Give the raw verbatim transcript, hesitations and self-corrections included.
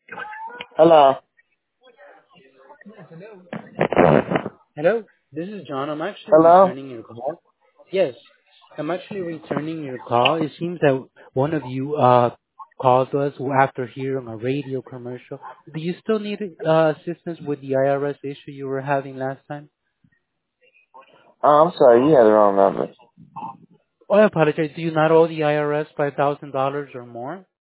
Hello. Hello, this is John. I'm actually Hello. returning your call. Yes, I'm actually returning your call. It seems that one of you uh called us after hearing a radio commercial. Do you still need uh, assistance with the I R S issue you were having last time? Oh, I'm sorry. You had the wrong number. Oh, I apologize. Do you not owe the I R S five thousand dollars or more?